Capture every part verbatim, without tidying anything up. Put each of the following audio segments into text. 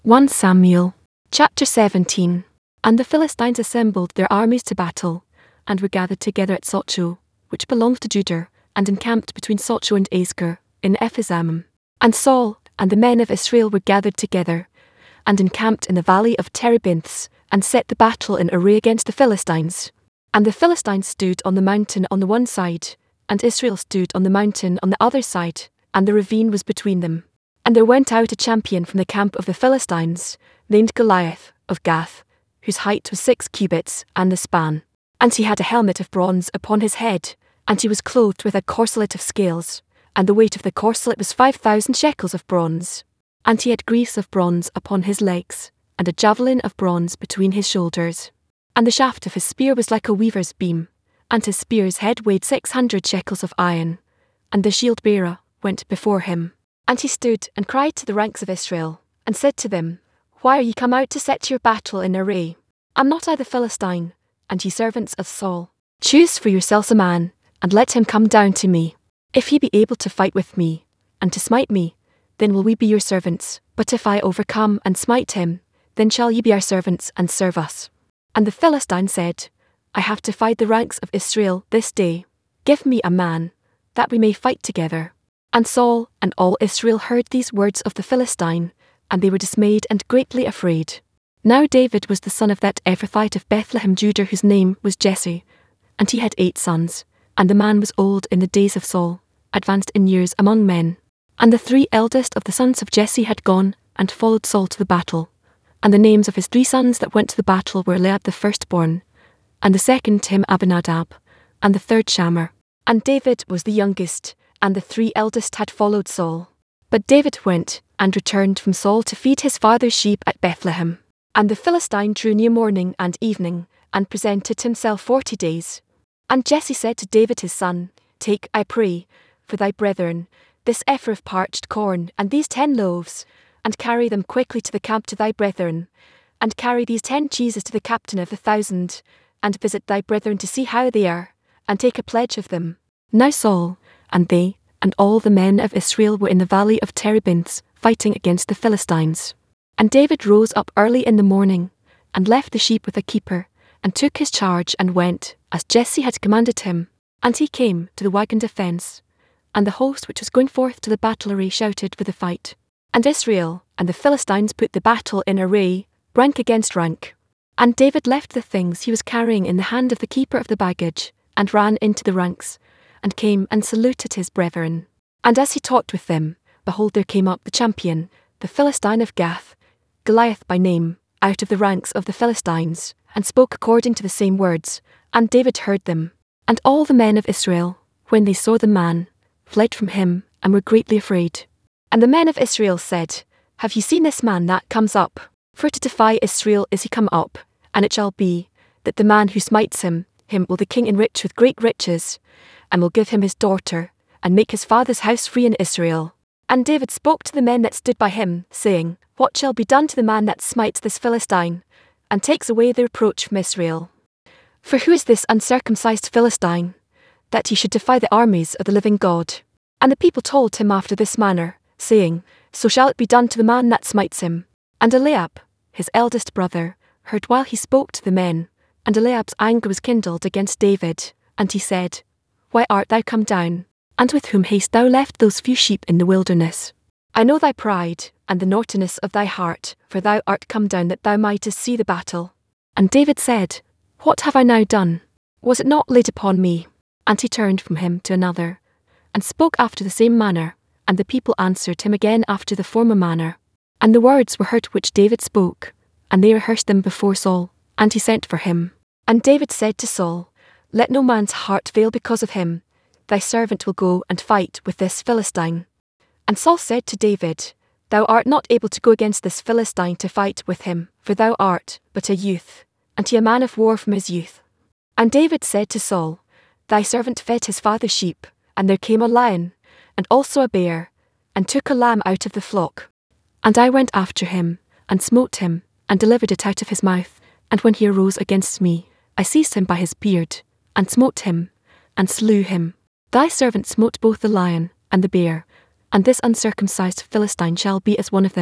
First Samuel, chapter seventeen. And the Philistines assembled their armies to battle, and were gathered together at Socho, which belonged to Judah, and encamped between Socho and Azekah, in Ephes-Ammim. And Saul and the men of Israel were gathered together, and encamped in the valley of Terebinths, and set the battle in array against the Philistines. And the Philistines stood on the mountain on the one side, and Israel stood on the mountain on the other side, and the ravine was between them. And there went out a champion from the camp of the Philistines, named Goliath, of Gath, whose height was six cubits, and the span. And he had a helmet of bronze upon his head, and he was clothed with a corselet of scales, and the weight of the corselet was five thousand shekels of bronze. And he had greaves of bronze upon his legs, and a javelin of bronze between his shoulders. And the shaft of his spear was like a weaver's beam, and his spear's head weighed six hundred shekels of iron. And the shield-bearer went before him. And he stood and cried to the ranks of Israel, and said to them, Why are ye come out to set your battle in array? Am not I the Philistine, and ye servants of Saul? Choose for yourselves a man, and let him come down to me. If he be able to fight with me, and to smite me, then will we be your servants. But if I overcome and smite him, then shall ye be our servants and serve us. And the Philistine said, I have defied the ranks of Israel this day. Give me a man, that we may fight together. And Saul and all Israel heard these words of the Philistine, and they were dismayed and greatly afraid. Now David was the son of that Ephrathite of Bethlehem Judah whose name was Jesse, and he had eight sons. And the man was old in the days of Saul, advanced in years among men. And the three eldest of the sons of Jesse had gone, and followed Saul to the battle. And the names of his three sons that went to the battle were Eliab the firstborn, and the second to him Abinadab, and the third Shammah. And David was the youngest, and the three eldest had followed Saul. But David went, and returned from Saul to feed his father's sheep at Bethlehem. And the Philistine drew near morning and evening, and presented himself forty days. And Jesse said to David his son, Take, I pray, for thy brethren, this ephah of parched corn, and these ten loaves, and carry them quickly to the camp to thy brethren, and carry these ten cheeses to the captain of the thousand, and visit thy brethren to see how they are, and take a pledge of them. Now Saul, and they, and all the men of Israel were in the valley of Terebinths, fighting against the Philistines. And David rose up early in the morning, and left the sheep with a keeper, and took his charge and went, as Jesse had commanded him. And he came to the wagon defence, and the host which was going forth to the battle array shouted for the fight. And Israel and the Philistines put the battle in array, rank against rank. And David left the things he was carrying in the hand of the keeper of the baggage, and ran into the ranks, and came and saluted his brethren. And as he talked with them, behold, there came up the champion, the Philistine of Gath, Goliath by name, out of the ranks of the Philistines, and spoke according to the same words, and David heard them. And all the men of Israel, when they saw the man, fled from him, and were greatly afraid. And the men of Israel said, Have ye seen this man that comes up? For to defy Israel is he come up, and it shall be, that the man who smites him, him will the king enrich with great riches, and will give him his daughter, and make his father's house free in Israel. And David spoke to the men that stood by him, saying, What shall be done to the man that smites this Philistine, and takes away the reproach from Israel? For who is this uncircumcised Philistine, that he should defy the armies of the living God? And the people told him after this manner, saying, So shall it be done to the man that smites him. And Eliab, his eldest brother, heard while he spoke to the men, and Eliab's anger was kindled against David, and he said, Why art thou come down? And with whom hast thou left those few sheep in the wilderness? I know thy pride, and the naughtiness of thy heart, for thou art come down that thou mightest see the battle. And David said, What have I now done? Was it not laid upon me? And he turned from him to another, and spoke after the same manner, and the people answered him again after the former manner. And the words were heard which David spoke, and they rehearsed them before Saul, and he sent for him. And David said to Saul, Let no man's heart fail because of him. Thy servant will go and fight with this Philistine. And Saul said to David, Thou art not able to go against this Philistine to fight with him, for thou art but a youth, and he a man of war from his youth. And David said to Saul, Thy servant fed his father's sheep, and there came a lion, and also a bear, and took a lamb out of the flock. And I went after him, and smote him, and delivered it out of his mouth, and when he arose against me, I seized him by his beard, and smote him, and slew him. Thy servant smote both the lion and the bear, and this uncircumcised Philistine shall be as one of them,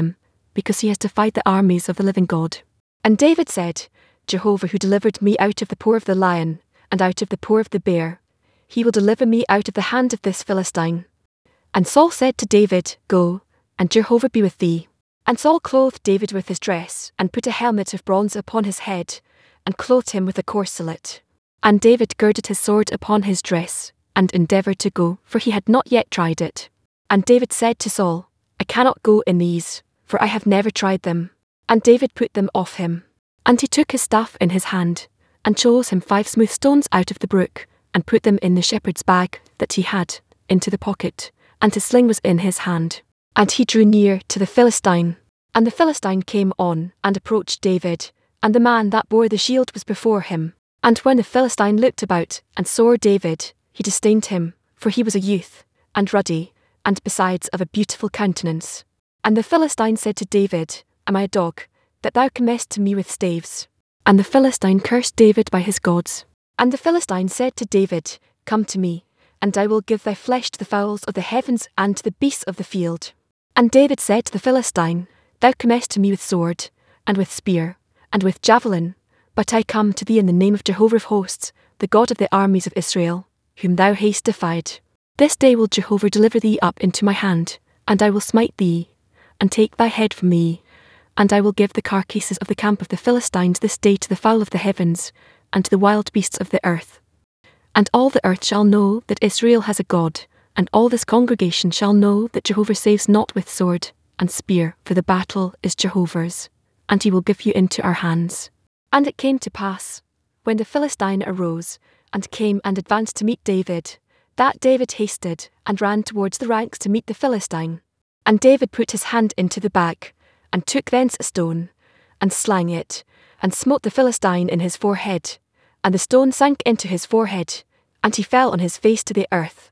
because he has defied the armies of the living God. And David said, Jehovah, who delivered me out of the paw of the lion, and out of the paw of the bear, he will deliver me out of the hand of this Philistine. And Saul said to David, Go, and Jehovah be with thee. And Saul clothed David with his dress, and put a helmet of bronze upon his head, and clothed him with a corselet. And David girded his sword upon his dress, and endeavoured to go, for he had not yet tried it. And David said to Saul, I cannot go in these, for I have never tried them. And David put them off him. And he took his staff in his hand, and chose him five smooth stones out of the brook, and put them in the shepherd's bag that he had, into the pocket, and his sling was in his hand. And he drew near to the Philistine. And the Philistine came on, and approached David, and the man that bore the shield was before him. And when the Philistine looked about, and saw David, he disdained him, for he was a youth, and ruddy, and besides of a beautiful countenance. And the Philistine said to David, Am I a dog, that thou comest to me with staves? And the Philistine cursed David by his gods. And the Philistine said to David, Come to me, and I will give thy flesh to the fowls of the heavens and to the beasts of the field. And David said to the Philistine, Thou comest to me with sword, and with spear, and with javelin, but I come to thee in the name of Jehovah of hosts, the God of the armies of Israel, whom thou hast defied. This day will Jehovah deliver thee up into my hand, and I will smite thee, and take thy head from thee, and I will give the carcasses of the camp of the Philistines this day to the fowl of the heavens, and to the wild beasts of the earth. And all the earth shall know that Israel has a God, and all this congregation shall know that Jehovah saves not with sword and spear, for the battle is Jehovah's, and he will give you into our hands. And it came to pass, when the Philistine arose, and came and advanced to meet David, that David hasted, and ran towards the ranks to meet the Philistine. And David put his hand into the bag, and took thence a stone, and slang it, and smote the Philistine in his forehead, and the stone sank into his forehead, and he fell on his face to the earth.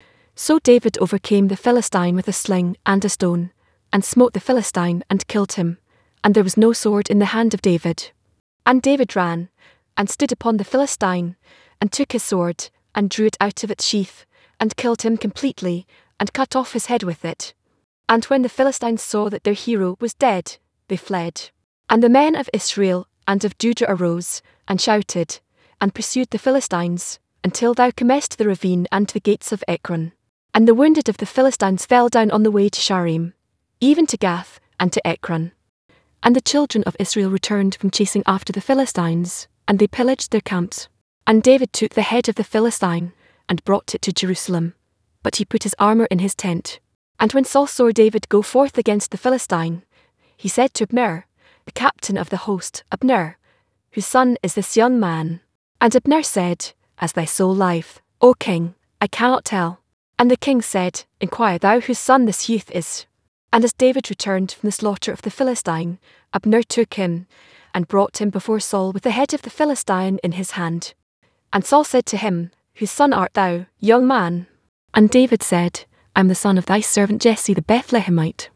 So David overcame the Philistine with a sling and a stone, and smote the Philistine and killed him, and there was no sword in the hand of David. And David ran, and stood upon the Philistine, and took his sword, and drew it out of its sheath, and killed him completely, and cut off his head with it. And when the Philistines saw that their hero was dead, they fled. And the men of Israel and of Judah arose, and shouted, and pursued the Philistines, until thou comest to the ravine and to the gates of Ekron. And the wounded of the Philistines fell down on the way to Shaaraim, even to Gath, and to Ekron. And the children of Israel returned from chasing after the Philistines, and they pillaged their camps. And David took the head of the Philistine, and brought it to Jerusalem. But he put his armour in his tent. And when Saul saw David go forth against the Philistine, he said to Abner, the captain of the host, Abner, whose son is this young man? And Abner said, As thy soul liveth, O king, I cannot tell. And the king said, Inquire thou whose son this youth is. And as David returned from the slaughter of the Philistine, Abner took him, and brought him before Saul with the head of the Philistine in his hand. And Saul said to him, Whose son art thou, young man? And David said, I am the son of thy servant Jesse the Bethlehemite.